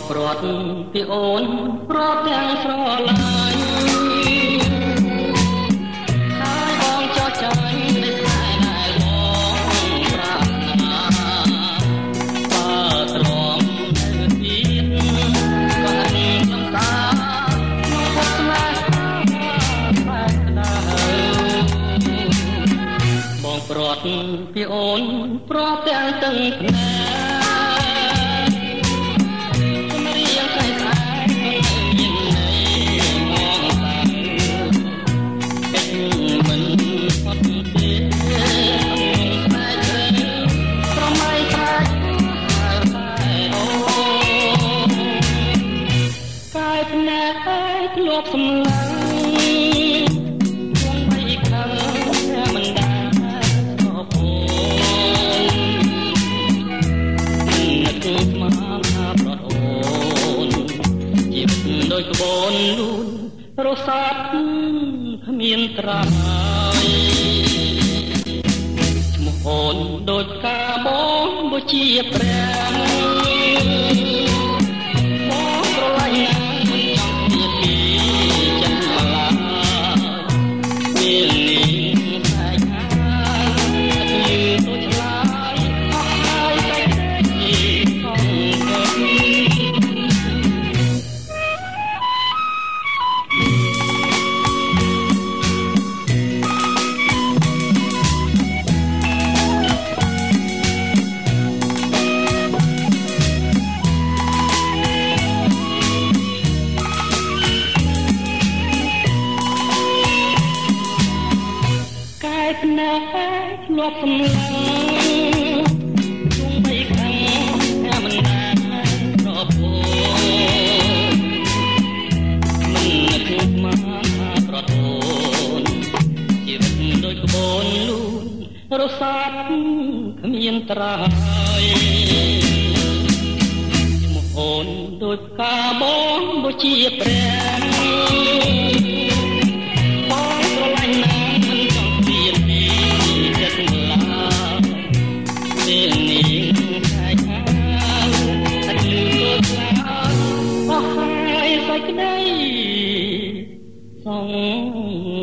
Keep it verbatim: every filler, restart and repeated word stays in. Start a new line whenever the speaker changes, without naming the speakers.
ព្រាត់ពីអូនព្រាត់ទាំងស្រឡាញ់ហើយបងចោះចាញ់នៃស្នេហ៍ដែលបងប្រាថ្នាបើទ្រាំនៅទៀតក៏នឹងសំសាក្នុងវត្តស្នេហ៍បែកដៅបងព្រាត់ពីអូនព្រាត់ទាំងទាំងភ្នែកធ្លាប់សម្លឹងក្នុងបីខាងមិនដែលស្បអូននឹកស្មានថាប្រត់អូនជីវិតដូចក្បូនលូនរសាត់គ្មានត្រាយឈ្មោះអូនដូចកាបងបុជាព្រះបងប្រឡាញ់ណែធ្លាប់សម្លឹងក្នុងបីខាងតែមិនដែលប្រពោមិននឹកស្មានថាប្រត់អូនជីវិតដូចក្បូនលូនរសាត់គ្មានត្រើយឈ្មោះអូនដូចកាបងបុជាព្រះបងស្រឡាញ់ណាស់សង